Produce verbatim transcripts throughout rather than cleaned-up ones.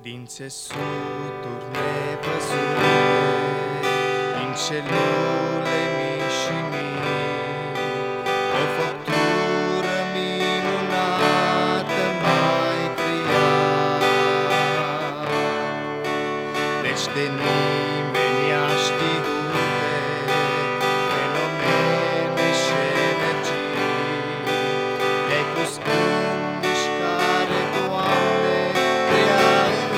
Din țesuturi nevăzute, din celule mii și mii, o făptură minunată mai creat. Deci de nimeni a știute fenomene și energii, le-ai pus în mișcare, Doamne, prea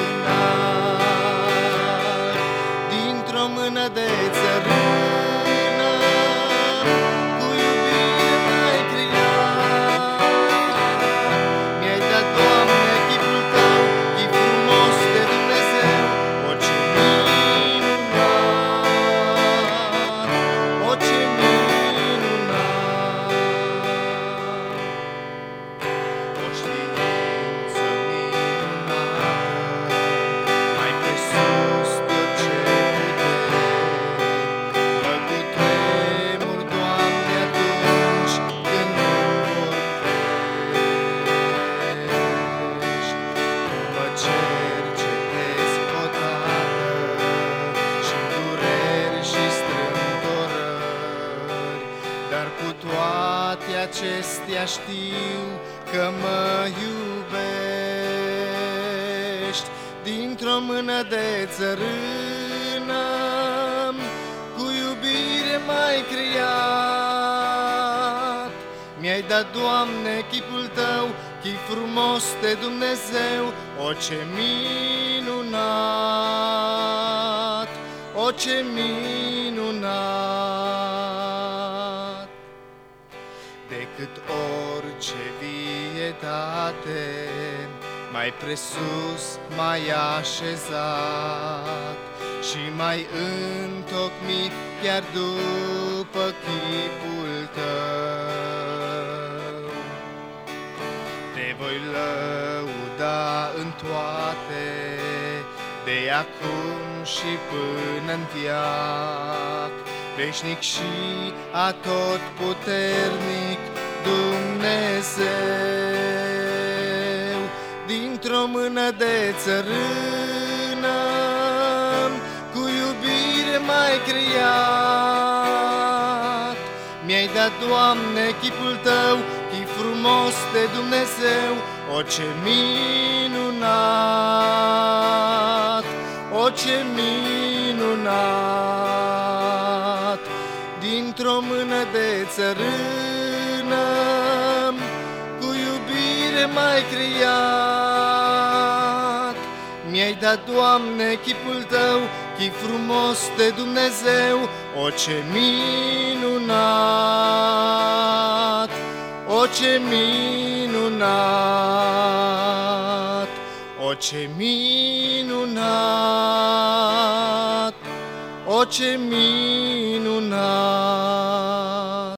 înalt. Dintr-o mână de țărână, cu iubire m-ai creat. Mi-ai dat, Doamne, chipul Tău, chip frumos de Dumnezeu. O, ce minunat! O, ce minunat! O știință minunată, mai presus de orice putere. Mă cutremur, Doamne, atunci când îmi vorbești. Tu mă cercetezi odată și-n dureri și strâmtorări, dar cu toate acestea știu că mă iubești. Dintr-o mână de țărână, cu iubire m-ai creat. Mi-ai dat, Doamne, chipul Tău, chip frumos de Dumnezeu. O, ce minunat! O, ce minunat! Decât orice vietate, mai presus m-ai așezat și mai întocmit chiar după chipul Tău. Te voi lăuda în toate, de acum și până-n veac, veșnic și atotputernic Dumnezeu. Dintr-o mână de țărână, cu iubire m-ai creat. Mi-ai dat, Doamne, chipul Tău, chip frumos de Dumnezeu. O, ce minunat! O, ce minunat! Dintr-o mână de țărână, cu iubire m-ai creat. Mi-ai dat, Doamne, chipul Tău, chip frumos de Dumnezeu. O, ce minunat! O, ce minunat! O, ce minunat! O, ce minunat!